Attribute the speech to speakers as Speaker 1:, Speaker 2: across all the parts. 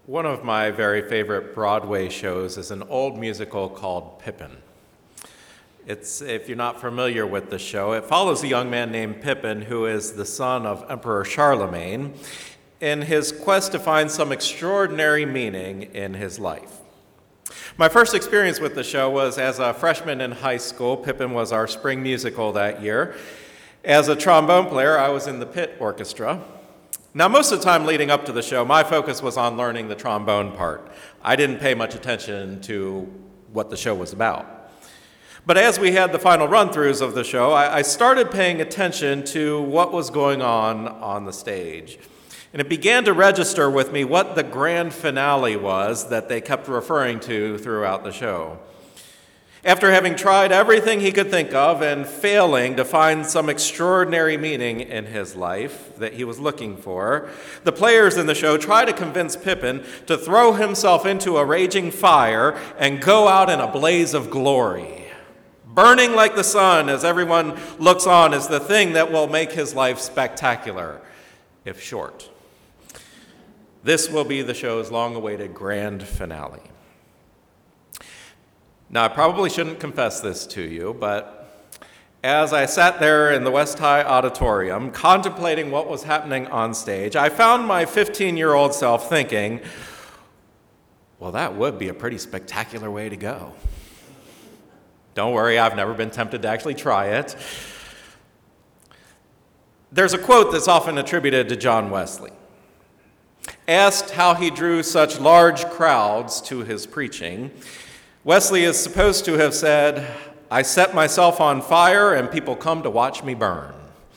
Speaker 1: One of my very favorite Broadway shows is an old musical called Pippin. If you're not familiar with the show, it follows a young man named Pippin who is the son of Emperor Charlemagne in his quest to find some extraordinary meaning in his life. My first experience with the show was as a freshman in high school. Pippin was our spring musical that year. As a trombone player, I was in the pit orchestra. Now, most of the time leading up to the show, my focus was on learning the trombone part. I didn't pay much attention to what the show was about. But as we had the final run-throughs of the show, I started paying attention to what was going on the stage. And it began to register with me what the grand finale was that they kept referring to throughout the show. After having tried everything he could think of and failing to find some extraordinary meaning in his life that he was looking for, the players in the show try to convince Pippin to throw himself into a raging fire and go out in a blaze of glory. Burning like the sun as everyone looks on is the thing that will make his life spectacular, if short. This will be the show's long-awaited grand finale. Now, I probably shouldn't confess this to you, but as I sat there in the West High Auditorium contemplating what was happening on stage, I found my 15-year-old self thinking, well, that would be a pretty spectacular way to go. Don't worry, I've never been tempted to actually try it. There's a quote that's often attributed to John Wesley. Asked how he drew such large crowds to his preaching, Wesley is supposed to have said, "I set myself on fire and people come to watch me burn."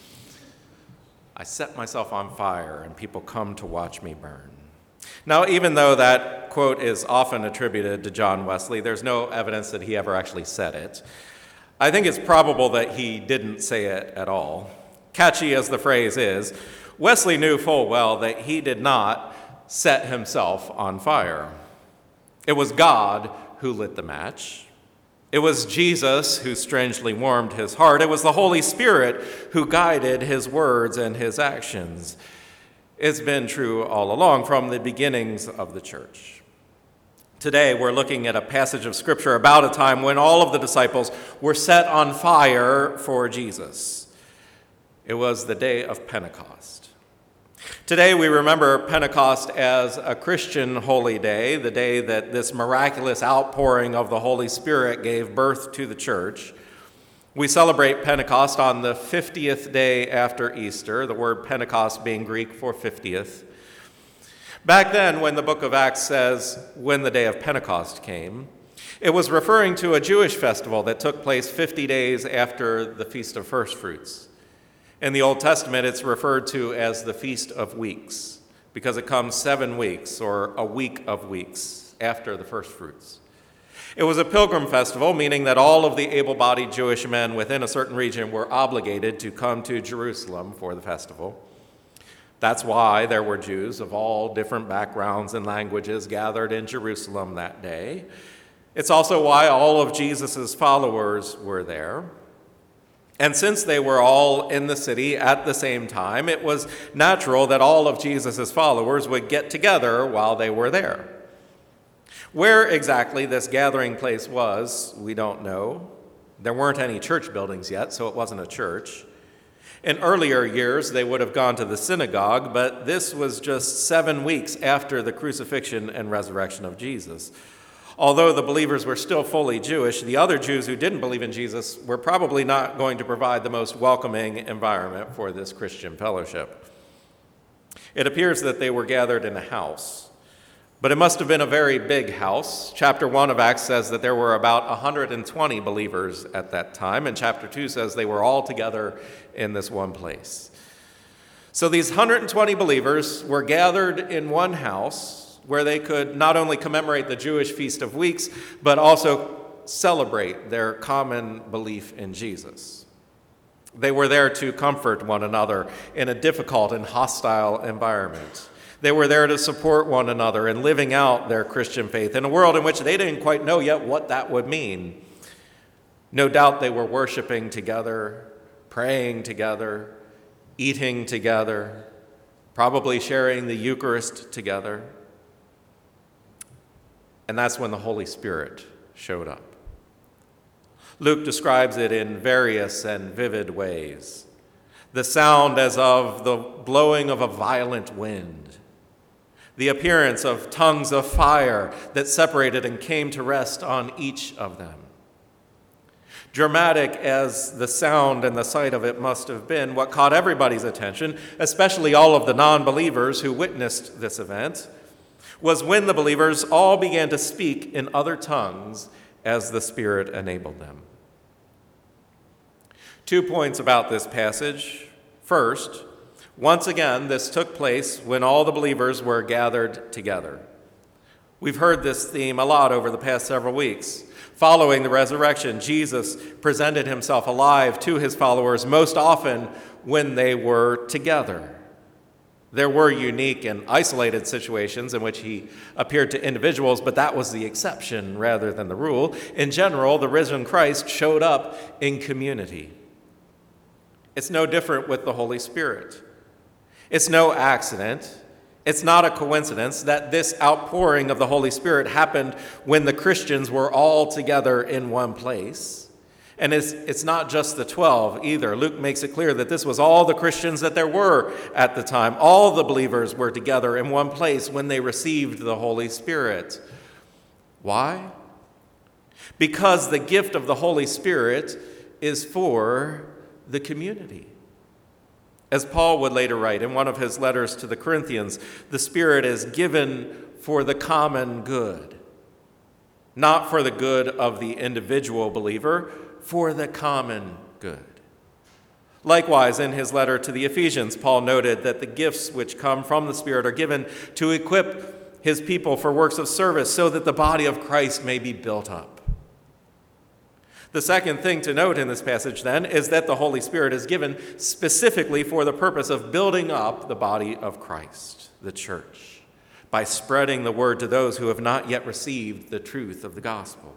Speaker 1: I set myself on fire and people come to watch me burn. Now, even though that quote is often attributed to John Wesley, there's no evidence that he ever actually said it. I think it's probable that he didn't say it at all. Catchy as the phrase is, Wesley knew full well that he did not set himself on fire. It was God who lit the match. It was Jesus who strangely warmed his heart. It was the Holy Spirit who guided his words and his actions. It's been true all along from the beginnings of the church. Today, we're looking at a passage of Scripture about a time when all of the disciples were set on fire for Jesus. It was the day of Pentecost. Today, we remember Pentecost as a Christian holy day, the day that this miraculous outpouring of the Holy Spirit gave birth to the church. We celebrate Pentecost on the 50th day after Easter, the word Pentecost being Greek for 50th. Back then, when the book of Acts says, when the day of Pentecost came, it was referring to a Jewish festival that took place 50 days after the Feast of First Fruits. In the Old Testament, it's referred to as the Feast of Weeks because it comes 7 weeks or a week of weeks after the first fruits. It was a pilgrim festival, meaning that all of the able-bodied Jewish men within a certain region were obligated to come to Jerusalem for the festival. That's why there were Jews of all different backgrounds and languages gathered in Jerusalem that day. It's also why all of Jesus' followers were there. And since they were all in the city at the same time, it was natural that all of Jesus' followers would get together while they were there. Where exactly this gathering place was, we don't know. There weren't any church buildings yet, so it wasn't a church. In earlier years, they would have gone to the synagogue, but this was just 7 weeks after the crucifixion and resurrection of Jesus. Although the believers were still fully Jewish, the other Jews who didn't believe in Jesus were probably not going to provide the most welcoming environment for this Christian fellowship. It appears that they were gathered in a house, but it must have been a very big house. Chapter 1 of Acts says that there were about 120 believers at that time, and chapter 2 says they were all together in this one place. So these 120 believers were gathered in one house where they could not only commemorate the Jewish Feast of Weeks, but also celebrate their common belief in Jesus. They were there to comfort one another in a difficult and hostile environment. They were there to support one another in living out their Christian faith in a world in which they didn't quite know yet what that would mean. No doubt they were worshiping together, praying together, eating together, probably sharing the Eucharist together. And that's when the Holy Spirit showed up. Luke describes it in various and vivid ways. The sound as of the blowing of a violent wind. The appearance of tongues of fire that separated and came to rest on each of them. Dramatic as the sound and the sight of it must have been, what caught everybody's attention, especially all of the non-believers who witnessed this event, was when the believers all began to speak in other tongues as the Spirit enabled them. 2 points about this passage. First, once again, this took place when all the believers were gathered together. We've heard this theme a lot over the past several weeks. Following the resurrection, Jesus presented himself alive to his followers most often when they were together. There were unique and isolated situations in which he appeared to individuals, but that was the exception rather than the rule. In general, the risen Christ showed up in community. It's no different with the Holy Spirit. It's no accident. It's not a coincidence that this outpouring of the Holy Spirit happened when the Christians were all together in one place. And it's not just the 12 either. Luke makes it clear that this was all the Christians that there were at the time. All the believers were together in one place when they received the Holy Spirit. Why? Because the gift of the Holy Spirit is for the community. As Paul would later write in one of his letters to the Corinthians, the Spirit is given for the common good, not for the good of the individual believer, for the common good. Likewise, in his letter to the Ephesians, Paul noted that the gifts which come from the Spirit are given to equip his people for works of service so that the body of Christ may be built up. The second thing to note in this passage, then, is that the Holy Spirit is given specifically for the purpose of building up the body of Christ, the church, by spreading the word to those who have not yet received the truth of the gospel.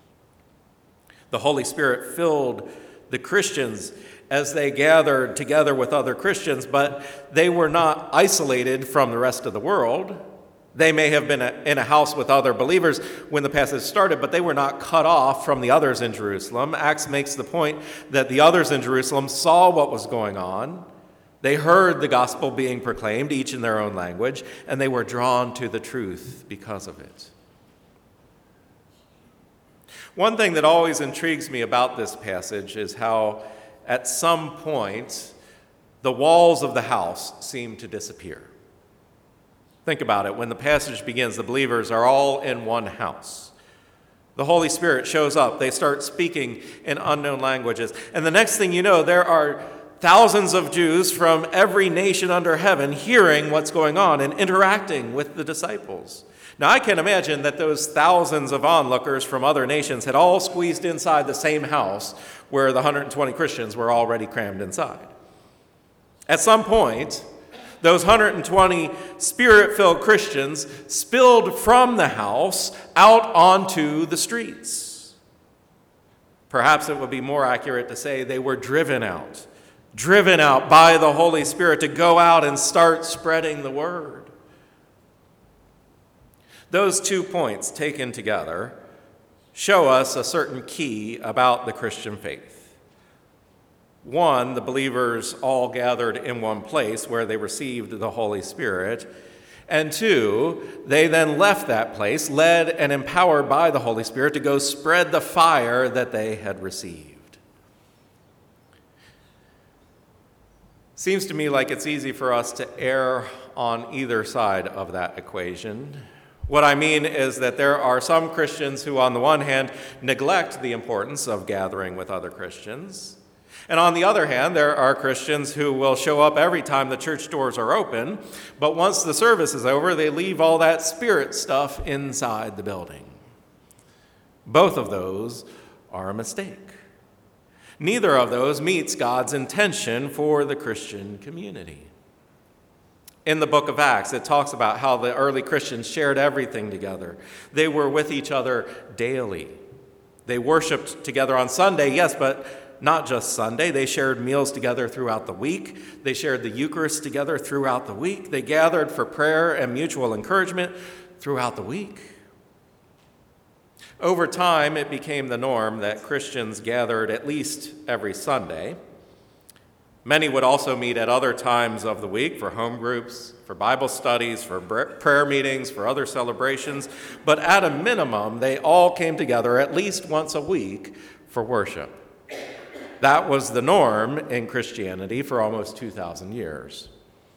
Speaker 1: The Holy Spirit filled the Christians as they gathered together with other Christians, but they were not isolated from the rest of the world. They may have been in a house with other believers when the passage started, but they were not cut off from the others in Jerusalem. Acts makes the point that the others in Jerusalem saw what was going on. They heard the gospel being proclaimed, each in their own language, and they were drawn to the truth because of it. One thing that always intrigues me about this passage is how, at some point, the walls of the house seem to disappear. Think about it. When the passage begins, the believers are all in one house. The Holy Spirit shows up. They start speaking in unknown languages. And the next thing you know, there are thousands of Jews from every nation under heaven hearing what's going on and interacting with the disciples. Now, I can imagine that those thousands of onlookers from other nations had all squeezed inside the same house where the 120 Christians were already crammed inside. At some point, those 120 Spirit-filled Christians spilled from the house out onto the streets. Perhaps it would be more accurate to say they were driven out by the Holy Spirit to go out and start spreading the word. Those 2 points taken together show us a certain key about the Christian faith. One, the believers all gathered in one place where they received the Holy Spirit. And two, they then left that place, led and empowered by the Holy Spirit to go spread the fire that they had received. Seems to me like it's easy for us to err on either side of that equation. What I mean is that there are some Christians who, on the one hand, neglect the importance of gathering with other Christians. And on the other hand, there are Christians who will show up every time the church doors are open, but once the service is over, they leave all that spirit stuff inside the building. Both of those are a mistake. Neither of those meets God's intention for the Christian community. In the book of Acts, it talks about how the early Christians shared everything together. They were with each other daily. They worshiped together on Sunday, yes, but not just Sunday. They shared meals together throughout the week. They shared the Eucharist together throughout the week. They gathered for prayer and mutual encouragement throughout the week. Over time, it became the norm that Christians gathered at least every Sunday. Many would also meet at other times of the week for home groups, for Bible studies, for prayer meetings, for other celebrations. But at a minimum, they all came together at least once a week for worship. That was the norm in Christianity for almost 2,000 years.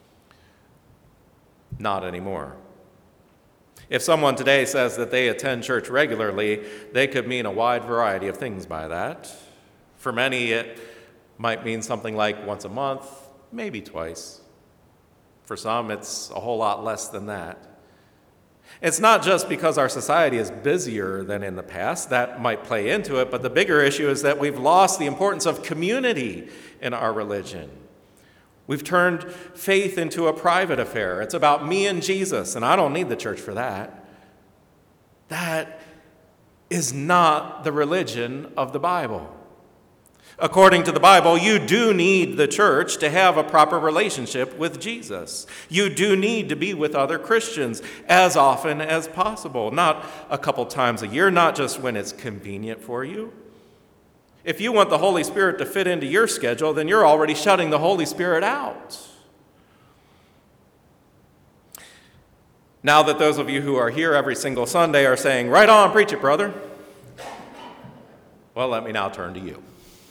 Speaker 1: Not anymore. If someone today says that they attend church regularly, they could mean a wide variety of things by that. For many, it might mean something like once a month, maybe twice. For some, it's a whole lot less than that. It's not just because our society is busier than in the past. That might play into it, but the bigger issue is that we've lost the importance of community in our religion. We've turned faith into a private affair. It's about me and Jesus, and I don't need the church for that. That is not the religion of the Bible. According to the Bible, you do need the church to have a proper relationship with Jesus. You do need to be with other Christians as often as possible, not a couple times a year, not just when it's convenient for you. If you want the Holy Spirit to fit into your schedule, then you're already shutting the Holy Spirit out. Now that those of you who are here every single Sunday are saying, "Right on, preach it, brother," well, let me now turn to you.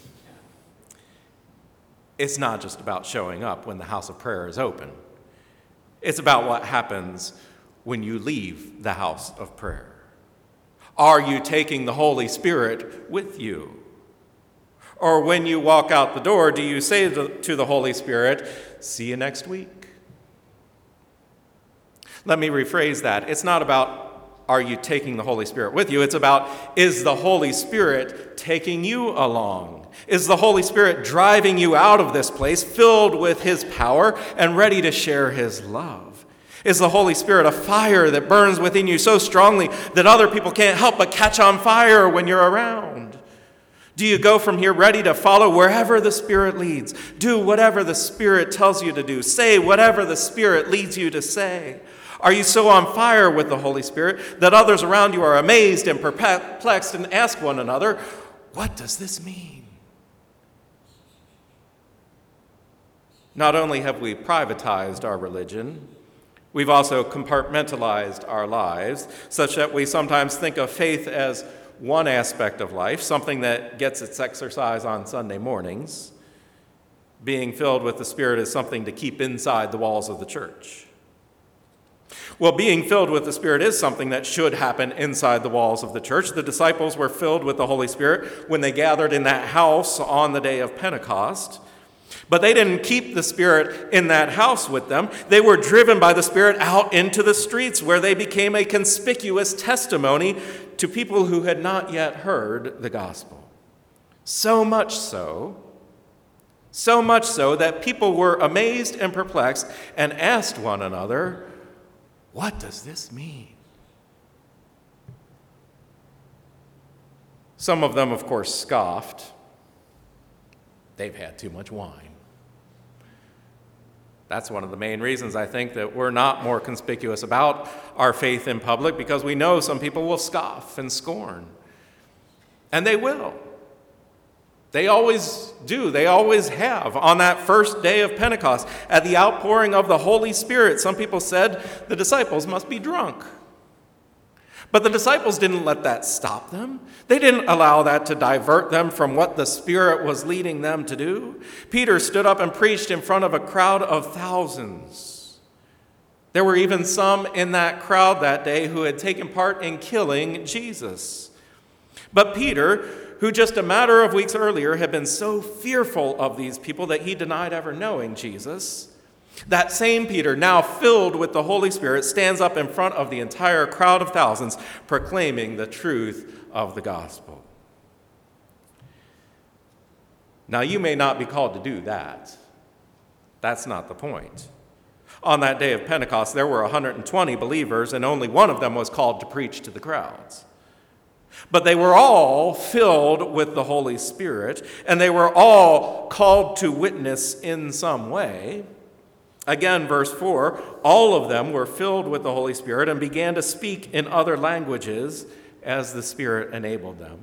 Speaker 1: It's not just about showing up when the house of prayer is open. It's about what happens when you leave the house of prayer. Are you taking the Holy Spirit with you? Or when you walk out the door, do you say to the Holy Spirit, "See you next week"? Let me rephrase that. It's not about, are you taking the Holy Spirit with you? It's about, is the Holy Spirit taking you along? Is the Holy Spirit driving you out of this place filled with His power and ready to share His love? Is the Holy Spirit a fire that burns within you so strongly that other people can't help but catch on fire when you're around? Do you go from here ready to follow wherever the Spirit leads? Do whatever the Spirit tells you to do. Say whatever the Spirit leads you to say. Are you so on fire with the Holy Spirit that others around you are amazed and perplexed and ask one another, "What does this mean?" Not only have we privatized our religion, we've also compartmentalized our lives such that we sometimes think of faith as one aspect of life, something that gets its exercise on Sunday mornings. Being filled with the Spirit is something to keep inside the walls of the church. Well, being filled with the Spirit is something that should happen inside the walls of the church. The disciples were filled with the Holy Spirit when they gathered in that house on the day of Pentecost. But they didn't keep the Spirit in that house with them. They were driven by the Spirit out into the streets where they became a conspicuous testimony to people who had not yet heard the gospel. So much so that people were amazed and perplexed and asked one another, "What does this mean?" Some of them, of course, scoffed. They've had too much wine. That's one of the main reasons I think that we're not more conspicuous about our faith in public, because we know some people will scoff and scorn. And they will. They always do. They always have. On that first day of Pentecost, at the outpouring of the Holy Spirit, some people said the disciples must be drunk. But the disciples didn't let that stop them. They didn't allow that to divert them from what the Spirit was leading them to do. Peter stood up and preached in front of a crowd of thousands. There were even some in that crowd that day who had taken part in killing Jesus. But Peter, who just a matter of weeks earlier had been so fearful of these people that he denied ever knowing Jesus, that same Peter, now filled with the Holy Spirit, stands up in front of the entire crowd of thousands, proclaiming the truth of the gospel. Now, you may not be called to do that. That's not the point. On that day of Pentecost, there were 120 believers, and only one of them was called to preach to the crowds. But they were all filled with the Holy Spirit, and they were all called to witness in some way. Again, verse 4, all of them were filled with the Holy Spirit and began to speak in other languages as the Spirit enabled them.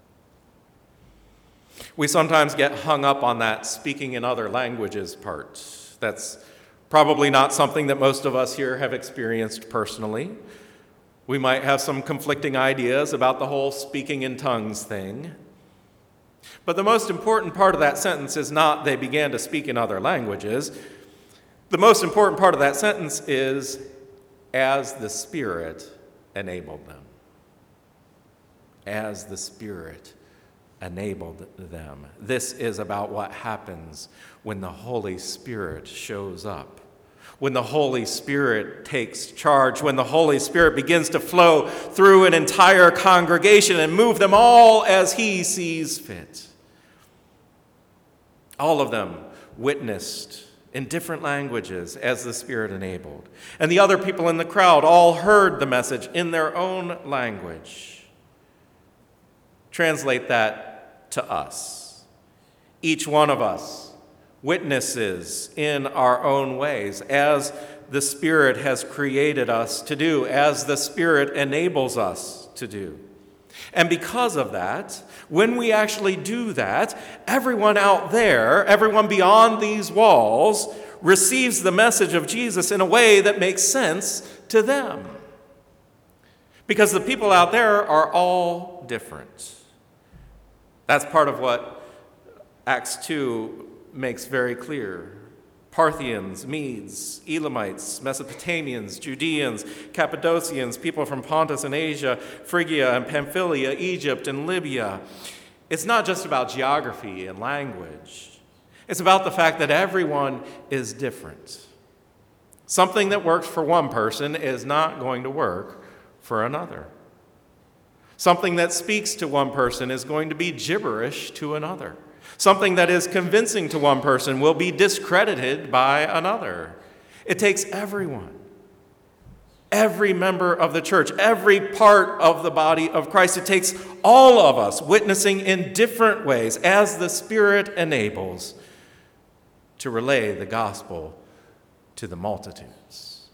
Speaker 1: We sometimes get hung up on that speaking in other languages part. That's probably not something that most of us here have experienced personally. We might have some conflicting ideas about the whole speaking in tongues thing. But the most important part of that sentence is not they began to speak in other languages. The most important part of that sentence is as the Spirit enabled them. As the Spirit enabled them. This is about what happens when the Holy Spirit shows up. When the Holy Spirit takes charge, when the Holy Spirit begins to flow through an entire congregation and move them all as He sees fit. All of them witnessed in different languages as the Spirit enabled. And the other people in the crowd all heard the message in their own language. Translate that to us. Each one of us witnesses in our own ways as the Spirit has created us to do, as the Spirit enables us to do. And because of that, when we actually do that, everyone out there, everyone beyond these walls, receives the message of Jesus in a way that makes sense to them. Because the people out there are all different. That's part of what Acts 2 makes very clear. Parthians, Medes, Elamites, Mesopotamians, Judeans, Cappadocians, people from Pontus and Asia, Phrygia and Pamphylia, Egypt and Libya. It's not just about geography and language. It's about the fact that everyone is different. Something that works for one person is not going to work for another. Something that speaks to one person is going to be gibberish to another. Something that is convincing to one person will be discredited by another. It takes everyone, every member of the church, every part of the body of Christ. It takes all of us witnessing in different ways as the Spirit enables to relay the gospel to the multitudes.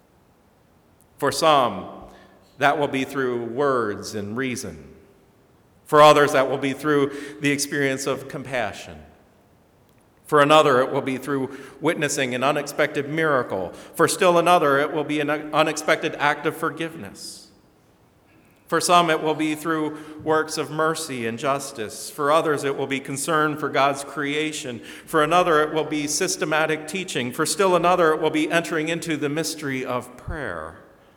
Speaker 1: For some, that will be through words and reason. For others, that will be through the experience of compassion. For another, it will be through witnessing an unexpected miracle. For still another, it will be an unexpected act of forgiveness. For some, it will be through works of mercy and justice. For others, it will be concern for God's creation. For another, it will be systematic teaching. For still another, it will be entering into the mystery of prayer.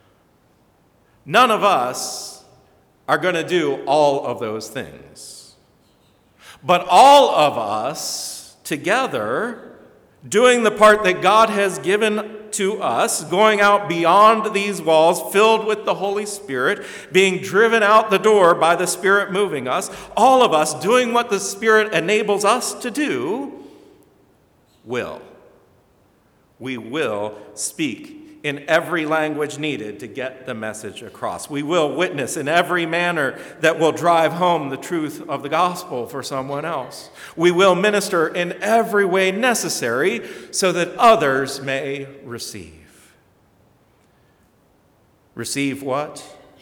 Speaker 1: None of us are going to do all of those things. But all of us together, doing the part that God has given to us, going out beyond these walls, filled with the Holy Spirit, being driven out the door by the Spirit moving us, all of us doing what the Spirit enables us to do, we will speak in every language needed to get the message across. We will witness in every manner that will drive home the truth of the gospel for someone else. We will minister in every way necessary so that others may receive. Receive what?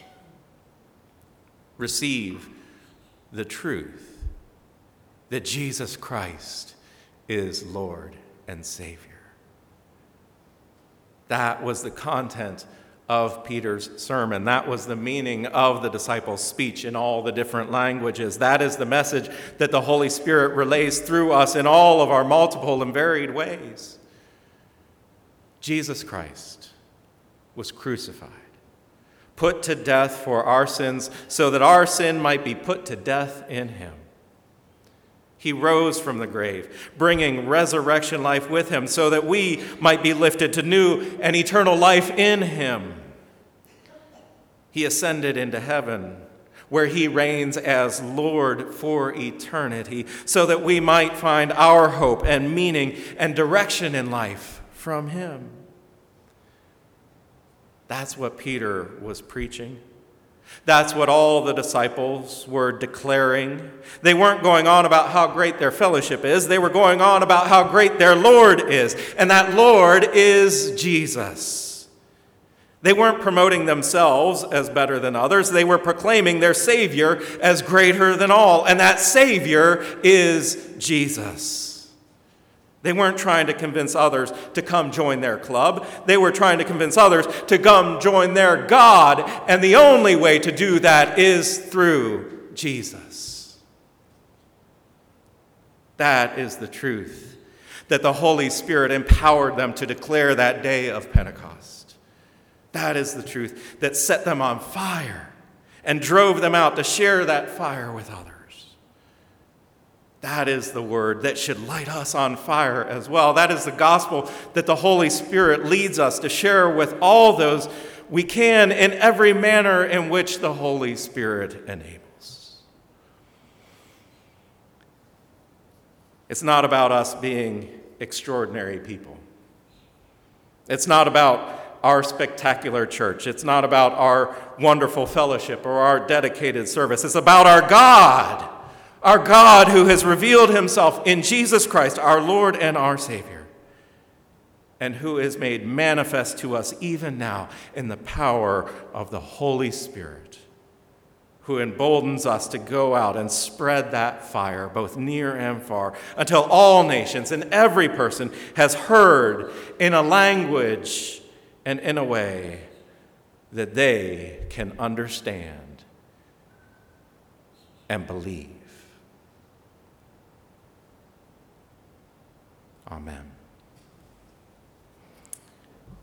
Speaker 1: Receive the truth that Jesus Christ is Lord and Savior. That was the content of Peter's sermon. That was the meaning of the disciples' speech in all the different languages. That is the message that the Holy Spirit relays through us in all of our multiple and varied ways. Jesus Christ was crucified, put to death for our sins, so that our sin might be put to death in him. He rose from the grave, bringing resurrection life with him so that we might be lifted to new and eternal life in him. He ascended into heaven, where he reigns as Lord for eternity, so that we might find our hope and meaning and direction in life from him. That's what Peter was preaching. That's what all the disciples were declaring. They weren't going on about how great their fellowship is. They were going on about how great their Lord is. And that Lord is Jesus. They weren't promoting themselves as better than others. They were proclaiming their Savior as greater than all, and that Savior is Jesus. They weren't trying to convince others to come join their club. They were trying to convince others to come join their God, and the only way to do that is through Jesus. That is the truth that the Holy Spirit empowered them to declare that day of Pentecost. That is the truth that set them on fire and drove them out to share that fire with others. That is the word that should light us on fire as well. That is the gospel that the Holy Spirit leads us to share with all those we can in every manner in which the Holy Spirit enables. It's not about us being extraordinary people. It's not about our spectacular church. It's not about our wonderful fellowship or our dedicated service. It's about our God who has revealed himself in Jesus Christ, our Lord and our Savior, and who is made manifest to us even now in the power of the Holy Spirit, who emboldens us to go out and spread that fire both near and far until all nations and every person has heard in a language and in a way that they can understand and believe. Amen.